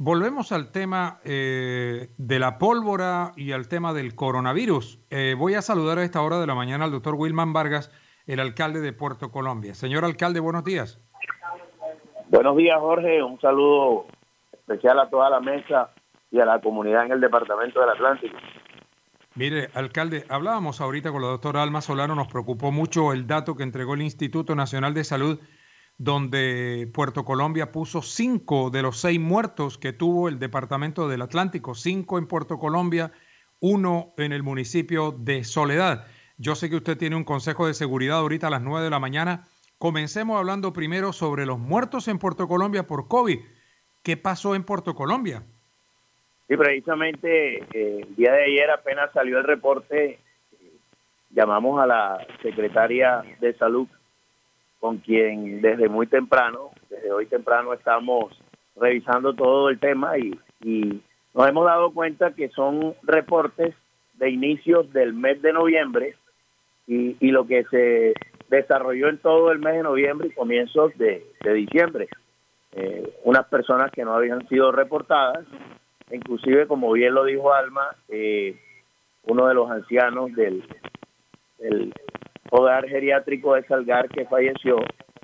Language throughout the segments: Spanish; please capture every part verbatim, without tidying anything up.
volvemos al tema eh, de la pólvora y al tema del coronavirus. Eh, voy a saludar a esta hora de la mañana al doctor Wilman Vargas, el alcalde de Puerto Colombia. Señor alcalde, buenos días. Buenos días, Jorge. Un saludo especial a toda la mesa y a la comunidad en el departamento del Atlántico. Mire, alcalde, hablábamos ahorita con la doctora Alma Solano, nos preocupó mucho el dato que entregó el Instituto Nacional de Salud, donde Puerto Colombia puso cinco de los seis muertos que tuvo el departamento del Atlántico, cinco en Puerto Colombia, uno en el municipio de Soledad. Yo sé que usted tiene un consejo de seguridad ahorita a las nueve de la mañana. Comencemos hablando primero sobre los muertos en Puerto Colombia por COVID. ¿Qué pasó en Puerto Colombia? Sí, precisamente eh, el día de ayer apenas salió el reporte, eh, llamamos a la secretaria de Salud, con quien desde muy temprano, desde hoy temprano estamos revisando todo el tema y, y nos hemos dado cuenta que son reportes de inicios del mes de noviembre y, y lo que se desarrolló en todo el mes de noviembre y comienzos de, de diciembre. Eh, unas personas que no habían sido reportadas, inclusive, como bien lo dijo Alma, eh, uno de los ancianos del, del hogar geriátrico de Salgar que falleció,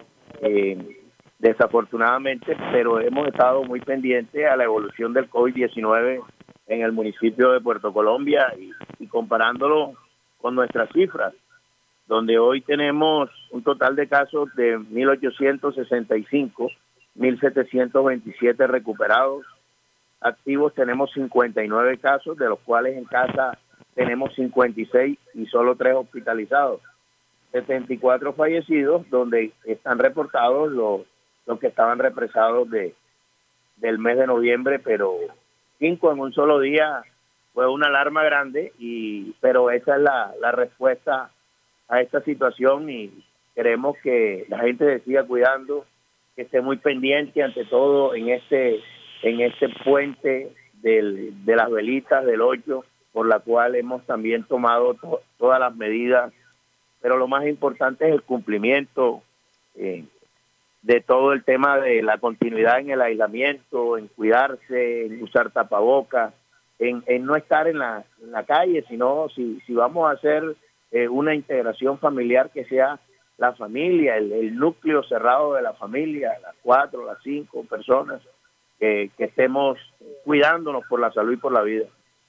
eh, desafortunadamente, pero hemos estado muy pendientes a la evolución del COVID diecinueve en el municipio de Puerto Colombia y, y comparándolo con nuestras cifras, donde hoy tenemos un total de casos de mil ochocientos sesenta y cinco, mil setecientos veintisiete recuperados. Activos tenemos cincuenta y nueve casos, de los cuales en casa tenemos cincuenta y seis y solo tres hospitalizados. setenta y cuatro fallecidos, donde están reportados los, los que estaban represados de, del mes de noviembre, pero cinco en un solo día fue una alarma grande, y pero esa es la, la respuesta a esta situación y queremos que la gente se siga cuidando, que esté muy pendiente ante todo en este en este puente del, de las velitas del ocho, por la cual hemos también tomado to, todas las medidas, pero lo más importante es el cumplimiento eh, de todo el tema de la continuidad en el aislamiento, en cuidarse, en usar tapabocas, en, en no estar en la, en la calle, sino si, si vamos a hacer eh, una integración familiar, que sea la familia, el, el núcleo cerrado de la familia, las cuatro, las cinco personas, Que, que estemos cuidándonos por la salud y por la vida.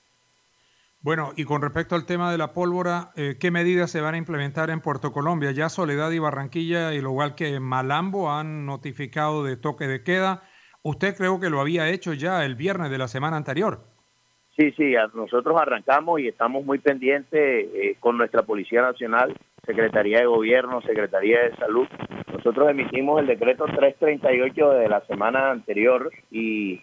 Bueno, y con respecto al tema de la pólvora, eh, ¿qué medidas se van a implementar en Puerto Colombia? Ya Soledad y Barranquilla, y lo igual que Malambo, han notificado de toque de queda. Usted creo que lo había hecho ya el viernes de la semana anterior. Sí, sí, nosotros arrancamos y estamos muy pendientes eh, con nuestra Policía Nacional, Secretaría de Gobierno, Secretaría de Salud. Nosotros emitimos el decreto trescientos treinta y ocho de la semana anterior y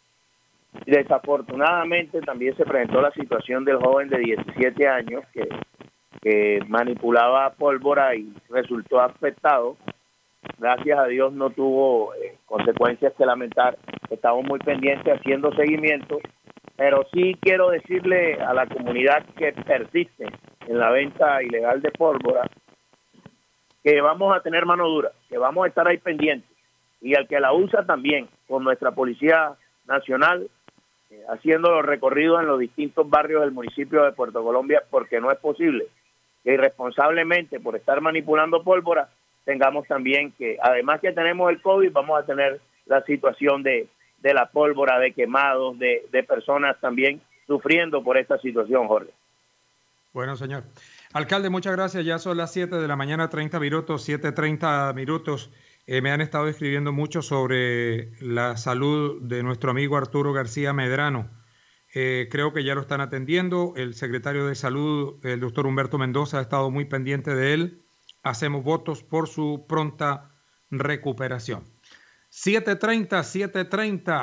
desafortunadamente también se presentó la situación del joven de diecisiete años que, que manipulaba pólvora y resultó afectado. Gracias a Dios no tuvo eh, consecuencias que lamentar. Estamos muy pendientes haciendo seguimiento, pero sí quiero decirle a la comunidad que persiste en la venta ilegal de pólvora que vamos a tener mano dura, que vamos a estar ahí pendientes, y al que la usa también, con nuestra Policía Nacional, eh, haciendo los recorridos en los distintos barrios del municipio de Puerto Colombia, porque no es posible que irresponsablemente, por estar manipulando pólvora, tengamos también que, además que tenemos el COVID, vamos a tener la situación de, de la pólvora, de quemados, de, de personas también sufriendo por esta situación, Jorge. Bueno, señor. Alcalde, muchas gracias. Ya son las siete de la mañana, treinta minutos, siete treinta minutos. Eh, me han estado escribiendo mucho sobre la salud de nuestro amigo Arturo García Medrano. Eh, creo que ya lo están atendiendo. El secretario de Salud, el doctor Humberto Mendoza, ha estado muy pendiente de él. Hacemos votos por su pronta recuperación. siete treinta, siete treinta.